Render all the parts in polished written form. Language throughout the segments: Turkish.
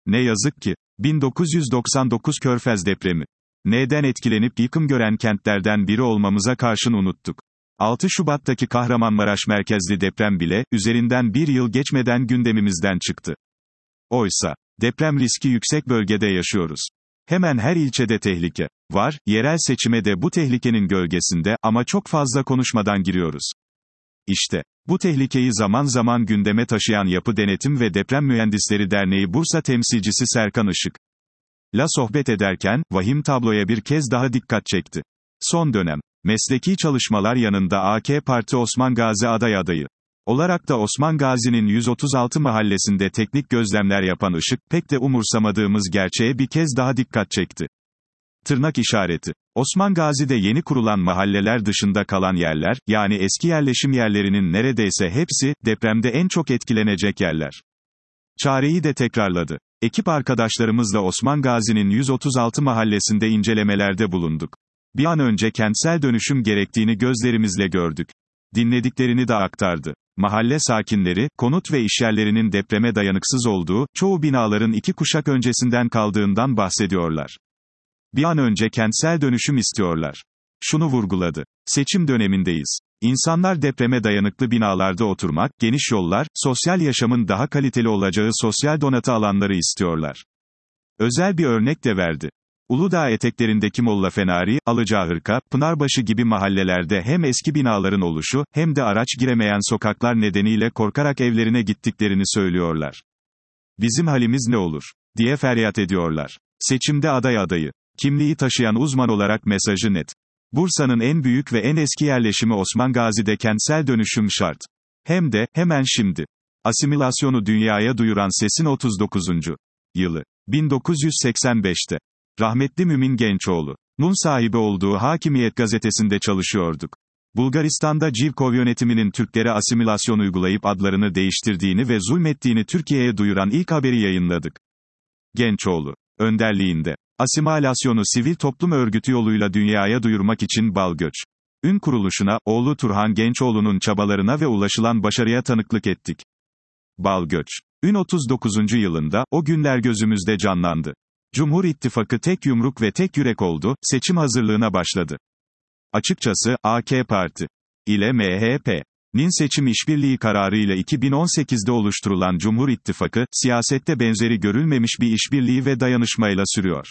Ne yazık ki, 1999 Körfez depremi. Neden etkilenip yıkım gören kentlerden biri olmamıza karşın unuttuk. 6 Şubat'taki Kahramanmaraş merkezli deprem bile, üzerinden bir yıl geçmeden gündemimizden çıktı. Oysa, deprem riski yüksek bölgede yaşıyoruz. Hemen her ilçede tehlike var, yerel seçime de bu tehlikenin gölgesinde ama çok fazla konuşmadan giriyoruz. İşte, bu tehlikeyi zaman zaman gündeme taşıyan Yapı Denetim ve Deprem Mühendisleri Derneği Bursa temsilcisi Serkan Işık'la sohbet ederken, vahim tabloya bir kez daha dikkat çekti. Son dönem, mesleki çalışmalar yanında AK Parti Osman Gazi adayı olarak da Osman Gazi'nin 136 mahallesinde teknik gözlemler yapan Işık, pek de umursamadığımız gerçeğe bir kez daha dikkat çekti. Tırnak işareti. Osman Gazi'de yeni kurulan mahalleler dışında kalan yerler, yani eski yerleşim yerlerinin neredeyse hepsi, depremde en çok etkilenecek yerler. Çareyi de tekrarladı. Ekip arkadaşlarımızla Osman Gazi'nin 136 mahallesinde incelemelerde bulunduk. Bir an önce kentsel dönüşüm gerektiğini gözlerimizle gördük. Dinlediklerini de aktardı. Mahalle sakinleri, konut ve işyerlerinin depreme dayanıksız olduğu, çoğu binaların 2 kuşak öncesinden kaldığından bahsediyorlar. Bir an önce kentsel dönüşüm istiyorlar. Şunu vurguladı. Seçim dönemindeyiz. İnsanlar depreme dayanıklı binalarda oturmak, geniş yollar, sosyal yaşamın daha kaliteli olacağı sosyal donatı alanları istiyorlar. Özel bir örnek de verdi. Uludağ eteklerindeki Mollafenari, Alıcahırka, Pınarbaşı gibi mahallelerde hem eski binaların oluşu, hem de araç giremeyen sokaklar nedeniyle korkarak evlerine gittiklerini söylüyorlar. Bizim halimiz ne olur, diye feryat ediyorlar. Seçimde adayı. Kimliği taşıyan uzman olarak mesajı net. Bursa'nın en büyük ve en eski yerleşimi Osman Gazi'de kentsel dönüşüm şart. Hem de, hemen şimdi. Asimilasyonu dünyaya duyuran Ses'in 39. yılı. 1985'te. Rahmetli Mümin Gençoğlu'nun sahibi olduğu Hakimiyet gazetesinde çalışıyorduk. Bulgaristan'da Civkov yönetiminin Türklere asimilasyon uygulayıp adlarını değiştirdiğini ve zulmettiğini Türkiye'ye duyuran ilk haberi yayınladık. Gençoğlu önderliğinde. Asimilasyonu sivil toplum örgütü yoluyla dünyaya duyurmak için Balgöç.'ün kuruluşuna, oğlu Turhan Gençoğlu'nun çabalarına ve ulaşılan başarıya tanıklık ettik. Balgöç.'ün 39. yılında, o günler gözümüzde canlandı. Cumhur İttifakı tek yumruk ve tek yürek oldu, seçim hazırlığına başladı. Açıkçası, AK Parti ile MHP'nin seçim işbirliği kararıyla 2018'de oluşturulan Cumhur İttifakı, siyasette benzeri görülmemiş bir işbirliği ve dayanışmayla sürüyor.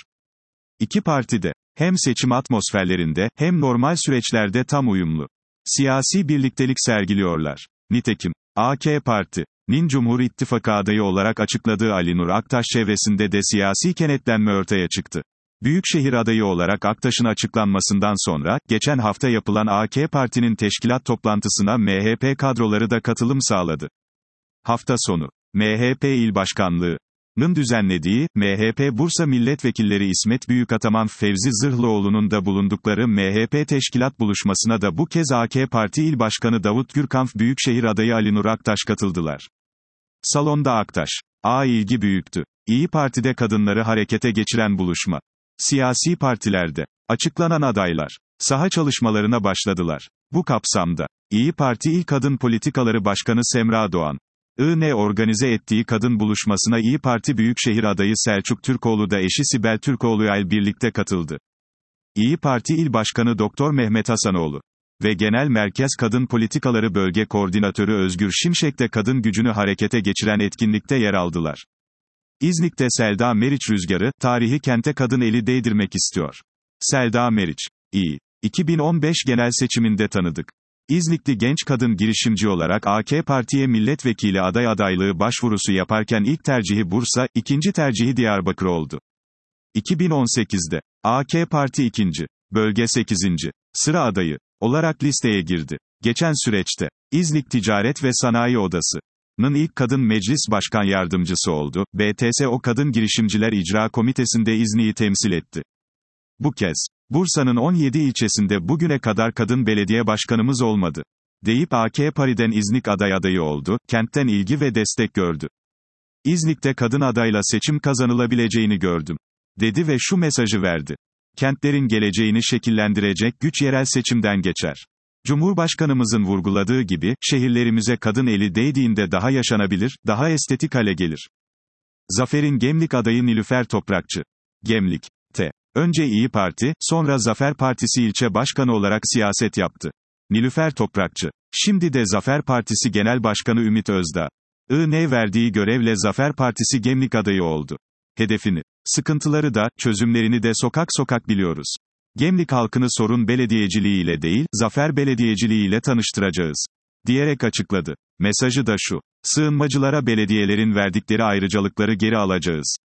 İki parti de, hem seçim atmosferlerinde, hem normal süreçlerde tam uyumlu siyasi birliktelik sergiliyorlar. Nitekim, AK Parti'nin Cumhur İttifakı adayı olarak açıkladığı Ali Nur Aktaş çevresinde de siyasi kenetlenme ortaya çıktı. Büyükşehir adayı olarak Aktaş'ın açıklanmasından sonra, geçen hafta yapılan AK Parti'nin teşkilat toplantısına MHP kadroları da katılım sağladı. Hafta sonu, MHP İl Başkanlığı'nın düzenlediği, MHP Bursa Milletvekilleri İsmet Büyükataman Fevzi Zırhlıoğlu'nun da bulundukları MHP teşkilat buluşmasına da bu kez AK Parti İl Başkanı Davut Gürkanf Büyükşehir adayı Ali Nur Aktaş katıldılar. Salonda Aktaş, ilgi büyüktü. İyi Parti'de kadınları harekete geçiren buluşma. Siyasi partilerde açıklanan adaylar saha çalışmalarına başladılar. Bu kapsamda İyi Parti İl Kadın Politikaları Başkanı Semra Doğan'ın organize ettiği kadın buluşmasına İyi Parti Büyükşehir adayı Selçuk Türkoğlu da eşi Sibel Türkoğlu'yla birlikte katıldı. İyi Parti İl Başkanı Doktor Mehmet Hasanoğlu ve Genel Merkez Kadın Politikaları Bölge Koordinatörü Özgür Şimşek de kadın gücünü harekete geçiren etkinlikte yer aldılar. İznik'te Selda Meriç rüzgarı, tarihi kente kadın eli değdirmek istiyor. Selda Meriç, 2015 genel seçiminde tanıdık. İznikli genç kadın girişimci olarak AK Parti'ye milletvekili adaylığı başvurusu yaparken ilk tercihi Bursa, ikinci tercihi Diyarbakır oldu. 2018'de, AK Parti 2. Bölge 8. sıra adayı olarak listeye girdi. Geçen süreçte, İznik Ticaret ve Sanayi Odası'nın ilk kadın meclis başkan yardımcısı oldu. BTSO Kadın Girişimciler İcra Komitesi'nde İznik'i temsil etti. Bu kez, Bursa'nın 17 ilçesinde bugüne kadar kadın belediye başkanımız olmadı deyip AK Parti'den İznik adayı oldu, kentten ilgi ve destek gördü. İznik'te kadın adayla seçim kazanılabileceğini gördüm, dedi ve şu mesajı verdi. Kentlerin geleceğini şekillendirecek güç yerel seçimden geçer. Cumhurbaşkanımızın vurguladığı gibi, şehirlerimize kadın eli değdiğinde daha yaşanabilir, daha estetik hale gelir. Zafer'in Gemlik adayı Nilüfer Toprakçı. Gemlik. Önce İyi Parti, sonra Zafer Partisi ilçe başkanı olarak siyaset yaptı. Nilüfer Toprakçı. Şimdi de Zafer Partisi Genel Başkanı Ümit Özdağ. Verdiği görevle Zafer Partisi Gemlik adayı oldu. Hedefini, sıkıntıları da, çözümlerini de sokak sokak biliyoruz. Gemlik halkını sorun belediyeciliği ile değil, Zafer belediyeciliği ile tanıştıracağız, diyerek açıkladı. Mesajı da şu: sığınmacılara belediyelerin verdikleri ayrıcalıkları geri alacağız.